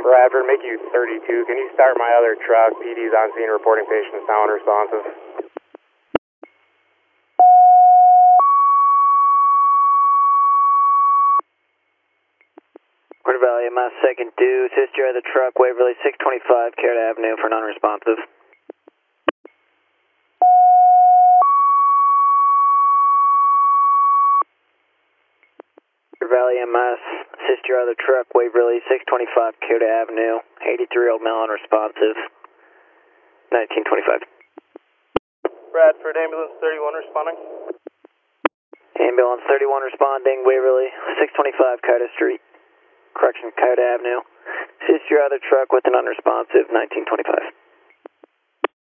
Bradford, make you 32. Can you start my other truck? PD's on scene reporting patients now unresponsive. Quarter Valley, my second due. Assist your other truck, Waverly 625, Carrot Avenue for non-responsive. Quarter Valley, MS, assist your other truck, Waverly 625, Carrot Avenue, 83-year-old male unresponsive, 1925. Bradford, ambulance 31 responding. Ambulance 31 responding, Waverly 625, Carter Street. Correction, Coyote Avenue. Assist your other truck with an unresponsive 1925.